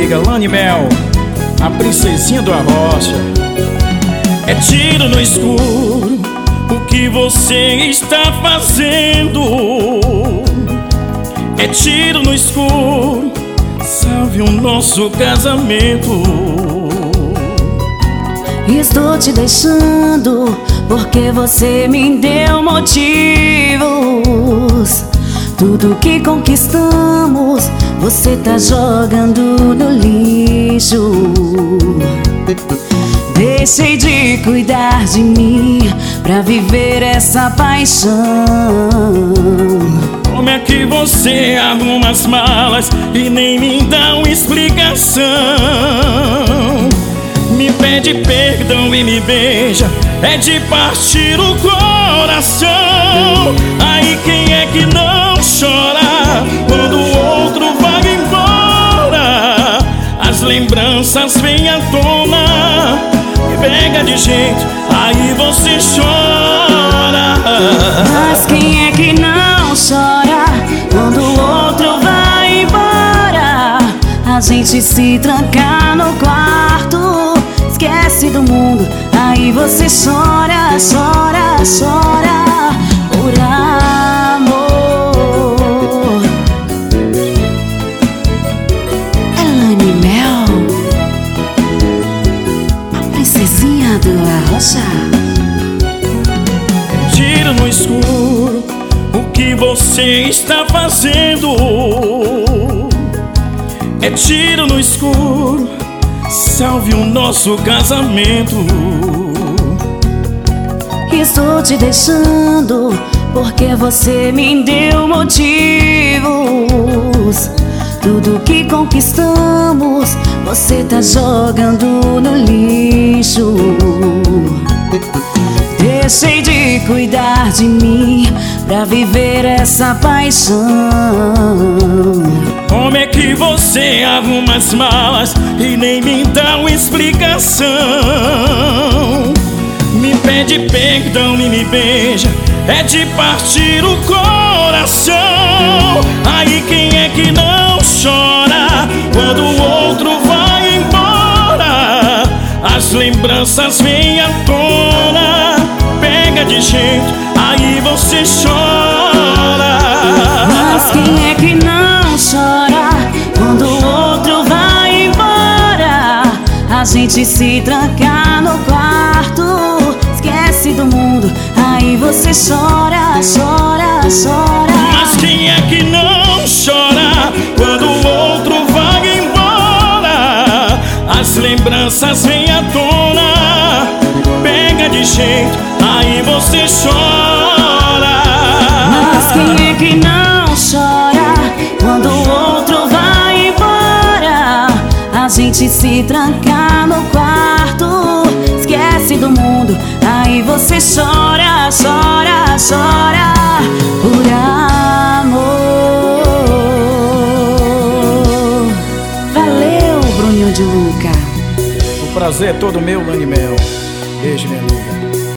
amiga Lani Mel, a princesinha do Arrocha. É tiro no escuro o que você está fazendo. É tiro no escuro, salve o nosso casamento. Estou te deixando porque você me deu motivos. Tudo que conquistamos você tá jogando no lixo. Deixei de cuidar de mim pra viver essa paixão. Como é que você arruma as malas e nem me dá uma explicação? Me pede perdão e me beija, é de partir o coração. Aí quem é que não chora quando o outro vai embora? As lembranças vêm à tona, me pega de jeito, aí você chora. Mas quem é que não chora quando o outro vai embora? A gente se tranca no quarto, esquece do mundo, aí você chora, chora, chora por amor. É Lani Mel, a princesinha do Arrocha. Tiro no escuro o que você está fazendo. É tiro no escuro, salve o nosso casamento. Estou te deixando porque você me deu motivos. Tudo que conquistamos você tá jogando no lixo. Deixei de cuidar de mim pra viver essa paixão. Como é que você arruma as malas e nem me dá uma explicação? Me pede perdão e me beija, é de partir o coração. Aí quem é que não chora quando o outro vai embora? As lembranças vêm à tona, pega de jeito, aí você chora. Mas quem é que não chora quando o outro vai embora? A gente se tranca no quarto, esquece do mundo, aí você chora, chora, chora. Mas quem é que não chora quando o outro vai embora? As lembranças vêm à tona, pega de jeito, aí você chora. Mas quem é que não chora quando o outro vai embora? A gente se tranca no quarto, esquece do mundo, aí você chora, chora, chora por amor. Valeu, Bruninho de Luca. O prazer é todo meu, Lani Mel. Beijo, minha amiga.